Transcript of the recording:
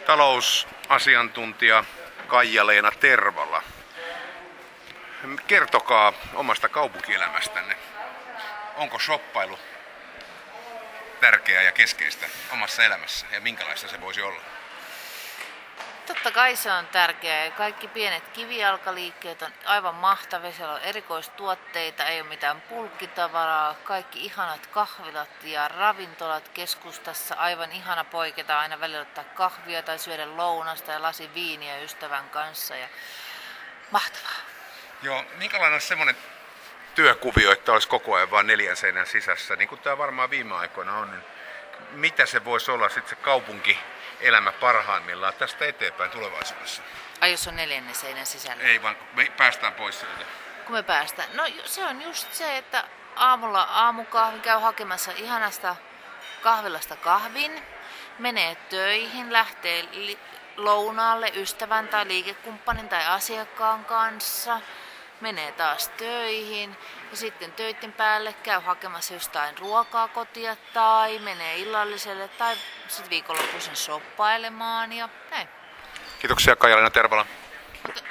Talousasiantuntija Kaija-Leena Tervala. Kertokaa omasta kaupunkielämästänne. Onko shoppailu tärkeää ja keskeistä omassa elämässä ja minkälaista se voisi olla? Totta kai se on tärkeää ja kaikki pienet kivijalkaliikkeet on aivan mahtavia. Siellä on erikoistuotteita, ei ole mitään pulkkitavaraa, kaikki ihanat kahvilat ja ravintolat keskustassa. Aivan ihana poiketa aina välillä ottaa kahvia tai syödä lounasta ja lasi viiniä ystävän kanssa. Ja mahtavaa. Joo, minkälainen on semmoinen työkuvio, että olisi koko ajan vain 4 seinän sisässä, niin kuin tämä varmaan viime aikoina on, niin mitä se voisi olla sitten se kaupunkielämä parhaimmillaan tästä eteenpäin tulevaisuudessa? Ai jos on 4 seinän sisällä? Ei vaan, me päästään pois sieltä. Kun me päästään. No se on just se, että aamulla aamukahvi käy hakemassa ihanasta kahvilasta kahvin, menee töihin, lähtee lounaalle ystävän tai liikekumppanin tai asiakkaan kanssa, menee taas töihin ja sitten töiden päälle käy hakemassa jostain ruokaa kotia tai menee illalliselle tai sitten viikonloppuisen shoppailemaan ja näin. Kiitoksia Kaija-Leena Tervala.